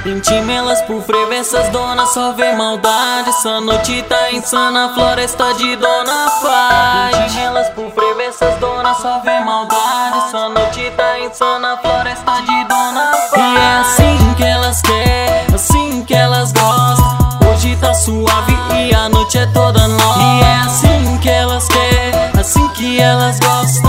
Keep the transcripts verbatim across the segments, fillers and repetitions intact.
Intime elas por frevo, essas donas só vê maldade. Essa noite tá insana, floresta de Dona Paz. Intime elas por frevo, essas donas só vê maldade. Essa noite tá insana, floresta de Dona Paz. E é assim que elas querem, assim que elas gostam. Hoje tá suave e a noite é toda nossa. E é assim que elas querem, assim que elas gostam.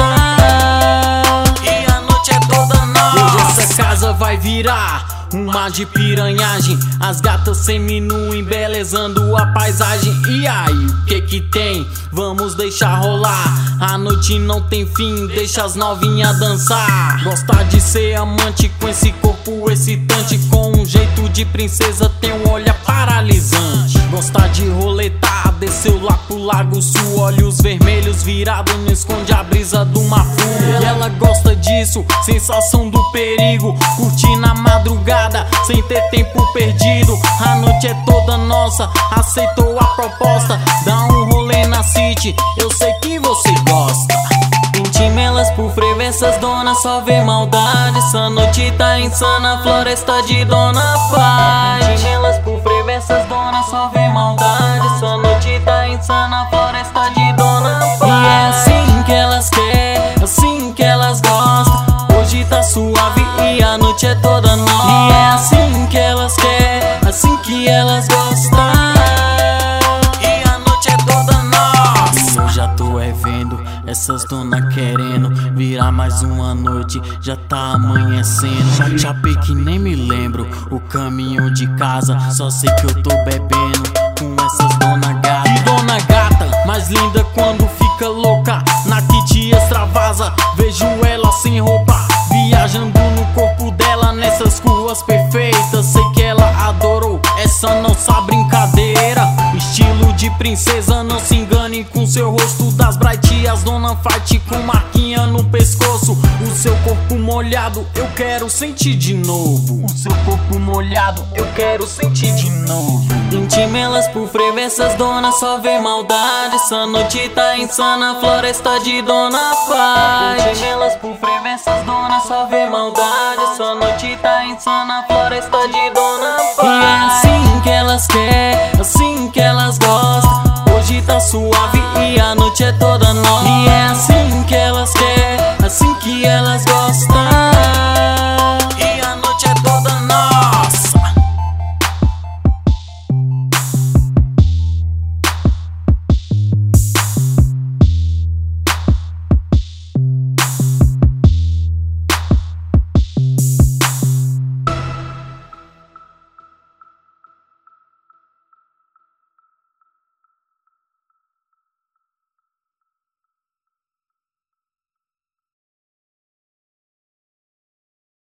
E a noite é toda nossa. Hoje essa casa vai virar um mar de piranhagem, as gatas seminu embelezando a paisagem. E aí, o que que tem? Vamos deixar rolar. A noite não tem fim, deixa as novinhas dançar. Gostar de ser amante com esse corpo excitante, com um jeito de princesa, tem um olhar paralisante. Gostar de roletar, desceu lá pro Lago Sul, olhos vermelhos virados, não esconde a brisa do Mafu. E ela gosta disso, sensação do perigo, curtir na madrugada, sem ter tempo perdido. A noite é toda nossa, aceitou a proposta, dá um rolê na city, eu sei que você gosta. Intime elas por frevo, essas donas só vê maldade. Essa noite tá insana, floresta de Dona Paz. Intime elas por frevo, essas donas só vê maldade. Essa noite tá insana, floresta de Dona Paz. E é assim que elas querem, assim que elas gostam. Hoje tá suave e a noite é toda nossa. E é assim que elas querem, assim que elas gostam. E a noite é toda nossa. Eu já tô é vendo essas donas querendo virar mais uma noite, já tá amanhecendo. Chapei que nem me lembro o caminho de casa, só sei que eu tô bebendo com essas dona gata. E dona gata, mais linda quando fica louca, na kit extravasa, vejo ela sem roupa, viajando no corpo dela nessas ruas perfeitas. Sei que ela adorou essa nossa brincadeira, estilo de princesa, não se engane com seu rosto das bright. As dona fight com marquinha no pescoço, o seu corpo molhado eu quero sentir de novo. O seu corpo molhado eu quero sentir de novo. Intime elas por frevo, essas donas só vê maldade. Essa noite tá insana, floresta de Dona Paz. Intime elas por frevo, essas donas só vê maldade. Essa noite tá insana, floresta de Dona Paz.